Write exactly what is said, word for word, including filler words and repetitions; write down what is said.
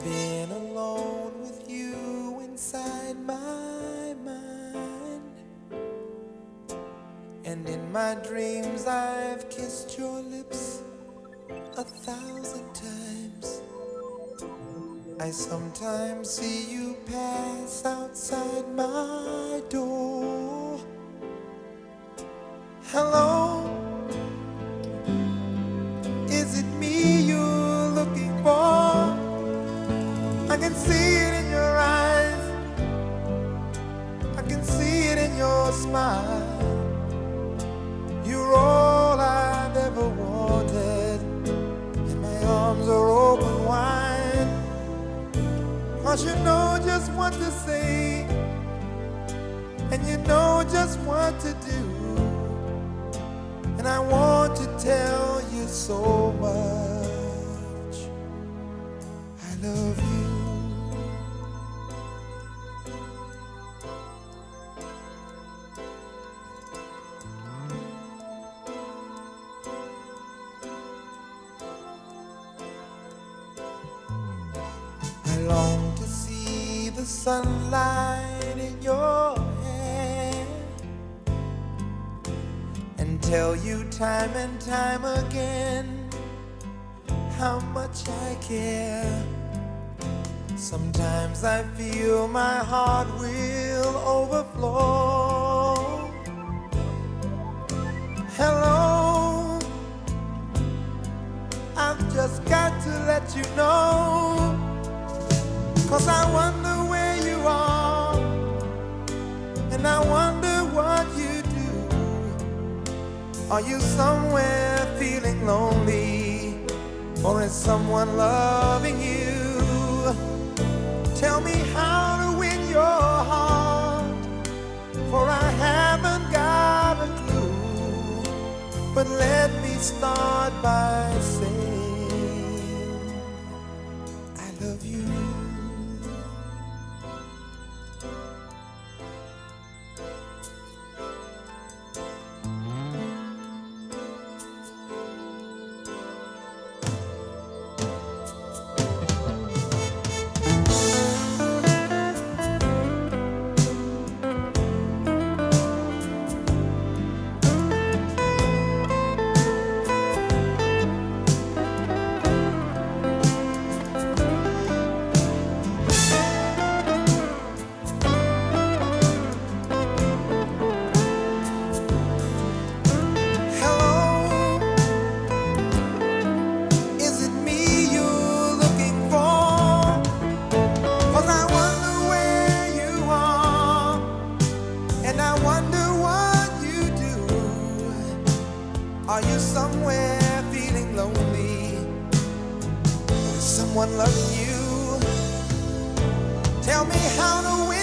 been alone with you inside my mind, and in my dreams I've kissed your lips a thousand times. I sometimes see you pass outside my door. Hello, is it me you're looking for? I can see it in your eyes, I can see it in your smile. You're all I've ever wanted, and my arms are open wide. Cause you know just what to say, and you know just what to do. And I want to tell you so much I love you. I long to see the sunlight in your hair and tell you time and time again how much I care. Sometimes I feel my heart will overflow. Hello, I've just got to let you know, 'cause I wonder where you are, and I wonder what you do. Are you somewhere feeling lonely, or is someone loving you? Tell me how to win your heart, for I haven't got a clue. But let me start by saying I love you. Are you somewhere feeling lonely? Is someone loving you? Tell me how to win